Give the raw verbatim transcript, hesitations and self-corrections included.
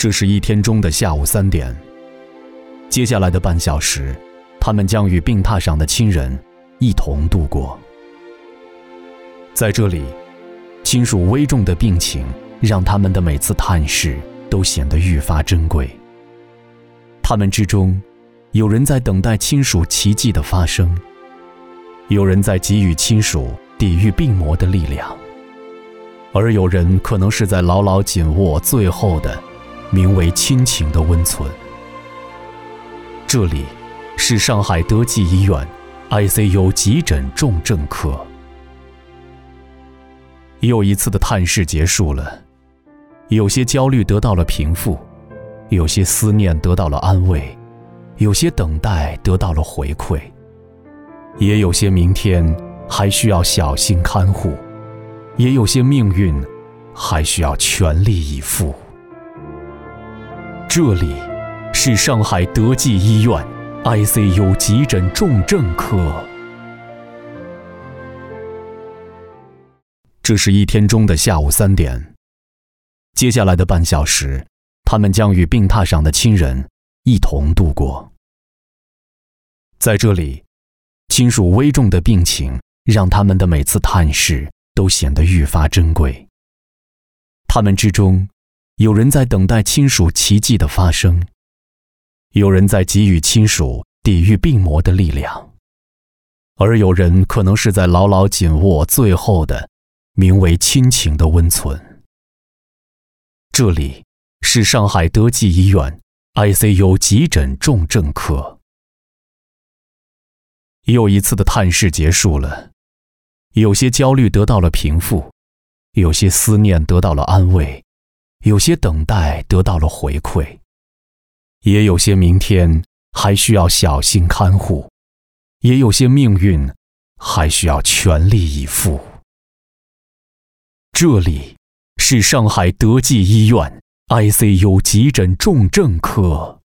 这是一天中的下午三点，接下来的半小时，他们将与病榻上的亲人一同度过。在这里，亲属危重的病情让他们的每次探视都显得愈发珍贵。他们之中，有人在等待亲属奇迹的发生，有人在给予亲属抵御病魔的力量，而有人可能是在牢牢紧握最后的名为亲情的温存。这里是上海德济医院 I C U 急诊重症科。又一次的探视结束了，有些焦虑得到了平复，有些思念得到了安慰，有些等待得到了回馈，也有些明天还需要小心看护，也有些命运还需要全力以赴。这里是上海德济医院 I C U 急诊重症科。这是一天中的下午三点，接下来的半小时，他们将与病榻上的亲人一同度过。在这里，亲属危重的病情让他们的每次探视都显得愈发珍贵。他们之中，有人在等待亲属奇迹的发生，有人在给予亲属抵御病魔的力量，而有人可能是在牢牢紧握最后的名为亲情的温存。这里是上海德济医院 I C U 急诊重症科。又一次的探视结束了，有些焦虑得到了平复，有些思念得到了安慰，有些等待得到了回馈，也有些明天还需要小心看护，也有些命运还需要全力以赴。这里是上海德济医院 I C U 急诊重症科。